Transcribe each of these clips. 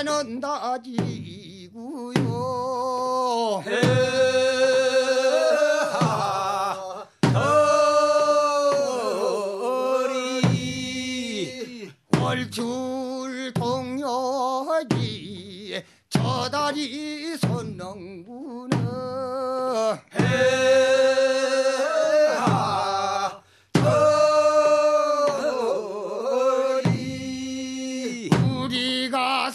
해는 다 지고요. 월출 동여지 저 다리 선릉구는 우리가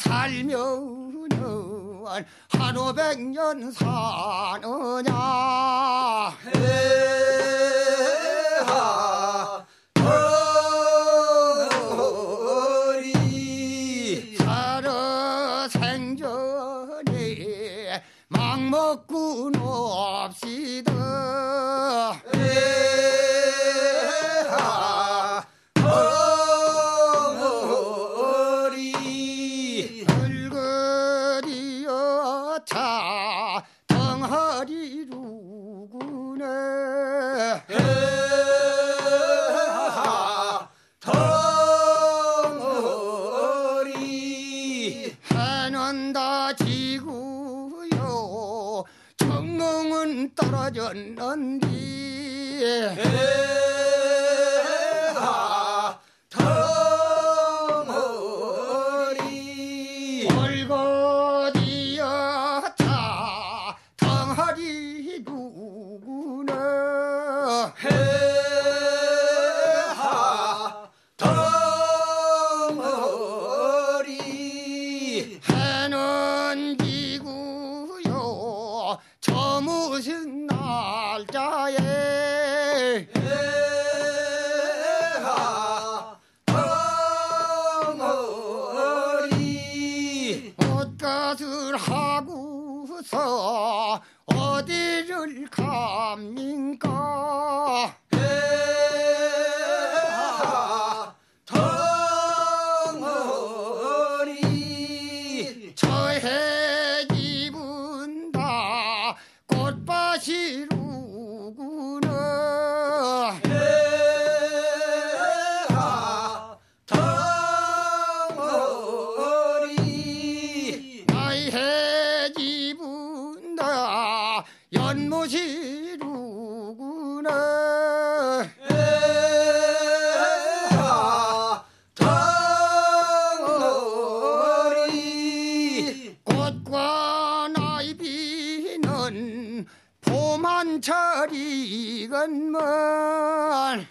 살면은 한 500년 사느냐. 살아 생전에 막 먹고 놉시다. 자 덩어리로구나. 덩어리 해는 다 지고요. 정릉은 떨어졌는데 덩어리 올거지였다. 덩어리 누구나. 덩어리 해는 지고요. 저 무슨 날짜에 덩어리 옷gat을 하고서 어디를 갑니까. 덩어리 저해 집은 다 꽃밭이로구나. 덩어리 나의 해 집은 다 연못이로구나. 덩어리 꽃과 나이비는 봄한철이건만.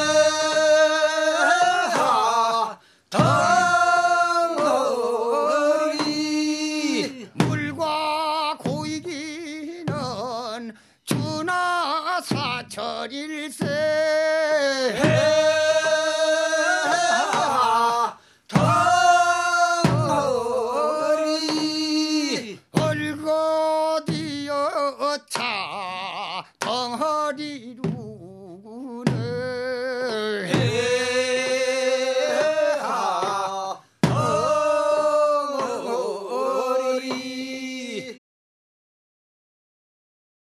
덩어리 물과 고이기는 준하 사철일세.